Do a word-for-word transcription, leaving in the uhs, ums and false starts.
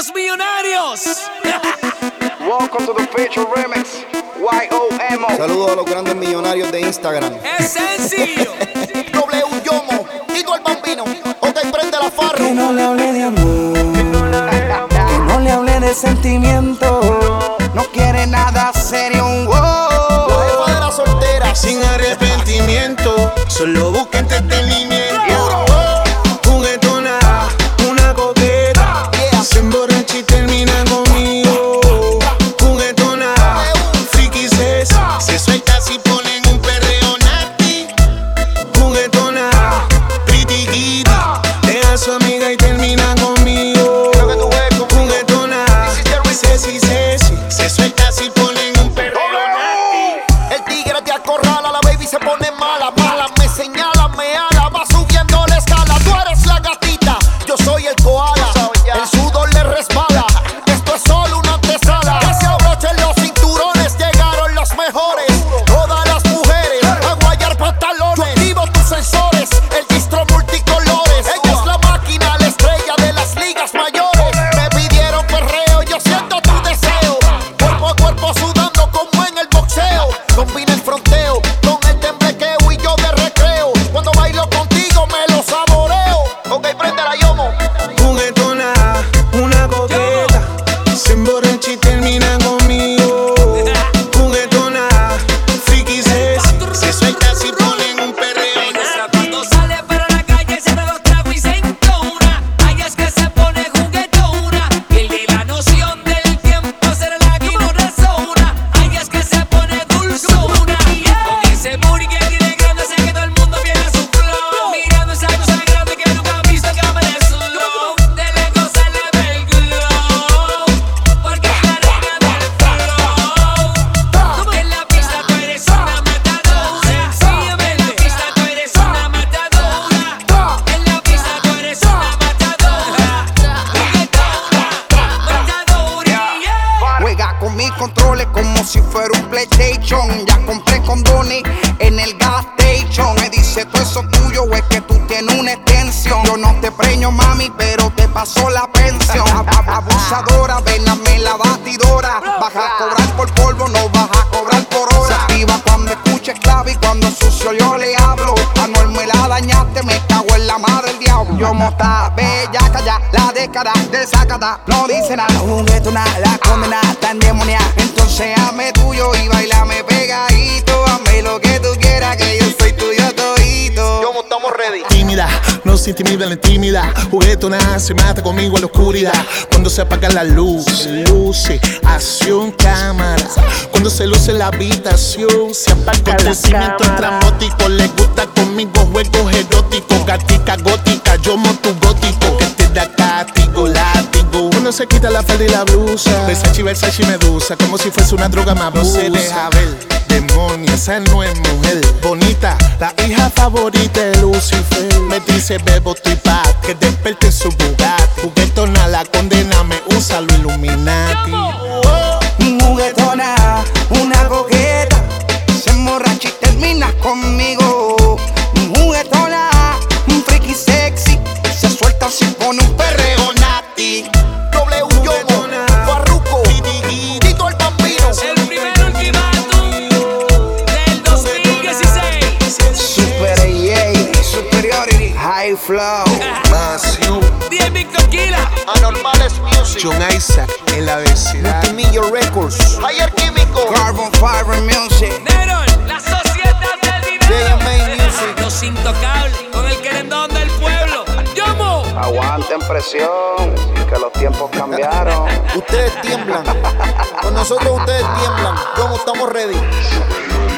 los millonarios. Welcome to the feature remix. Y O M O. Saludos a los grandes millonarios de Instagram. Es sencillo. W Yomo, Tito el Bambino. Ok, prende la farra. Que no le hable de amor, que no le hable de sentimiento. No quiere nada serio, un wow. La jefa de la soltera. Sin arrepentimiento, solo busca entretenimiento. Juguetona, una coqueta, Yeah. se emborracha y termina conmigo. Juguetona, friki sexy, se suelta si ponen un perreo nati. Juguetona, pretty kitty, deja a su amiga y termina conmigo. Quiero que tú veas conmigo. Juguetona, sexy, sexy, se suelta si ponen un perreo nati. El tigre te acorrala, la baby se pone mala, mala. Me señala, me ala, va subiendo la escala. Tú eres la gatita, yo soy el koala. El sudor le resbala, esto es solo una antesala. Que se abrochen los cinturones, llegaron los mejores. Todas las mujeres, a guayar pantalones. Yo activo tus sensores, el distro multicolores. Ella es la máquina, la estrella de las ligas mayores. Me pidieron perreo, yo siento tu deseo. Cuerpo a cuerpo sudando como en el boxeo. Combina el fronteo con el temblequeo y yo de recreo. Cuando bailo contigo me lo saboreo. Ok, prende la Yomo. Juguetona, una coqueta, se emborracha y termina conmigo. Juguetona, friki sexy, se suelta si ponen un perreo. Cuando sale para la calle se da los tragos y se entona. Ay, es que se pone juguetona. Pierde la noción del tiempo, será la que no razona. Ay, es que se pone dulzona. Con ese booty que tiene grande, sé que todo el mundo viene a su flow. Mirando esa cosa grande que nunca ha visto que me de su glow. De lejos se le ve el glow, porque es la reina del flow. En la pista tú eres una matadora. Sígueme en la pista tú eres una matadora. En la pista tú eres una matadora. Juguetona, matadora, yeah. Juega con mis controles como si fuera un PlayStation. Ya compré condones en el gas station. Me dice todo eso tuyo o es que tú tienes una extensión. Yo no te preño, mami, pero te pasó la pensión. Ab- ab- Abusadora, vename la batidora. Vas a cobrar por polvo, no vas a cobrar por hora. Se activa cuando escuches clave y cuando sucio yo le hablo. Anuel me la dañaste, me cago en la madre del diablo. Yo monta bellaca ya, la década de sacata. No dice nada, juguetona, la condena está endemoniada. Entonces hazme tuyo y bailame pegadito. Hazme lo que tú quieras, que yo soy tuyo todito. Yomo, estamos ready. Tímida, no se intimida, la intimida. Juguetona, se mata conmigo en la oscuridad. Cuando se apaga la luz, luce, acción, cámara. Cuando se luce la habitación, se apaga el cimiento estrambótico. Le gusta conmigo juegos eróticos. Gatica gótica, yo monto gótico. Que te da cático, látigo. Cuando se quita la falda y la blusa, Versace, Versace y Medusa, como si fuese una droga más. No se deja ver, demonia, esa no es mujer. Bonita, la hija favorita de Lucifer. Me dice bebo tu paz, que desperte en su Bugatti. Juguetona, la condena, me usa lo Illuminati. Juguetona, una coqueta, se emborracha y termina conmigo. Juguetona, un friki sexy, se suelta si pone un perreo nati. W Yomo, Farruko, Tito el Bambino. El primer ultimátum del dos mil dieciséis. Super A A, superiority, high flow. Mansión, diez mil Coquila. Anormales Music. John Isaac en la vecindad. Multimillo Records. Ayer Químico. Carbon Fiber Music. Neron, la sociedad del J M A dinero. Music. Los intocables con el querendón del pueblo. Yomo. Aguanten presión, que los tiempos cambiaron. Ustedes tiemblan. Con nosotros ustedes tiemblan. Yomo, estamos ready.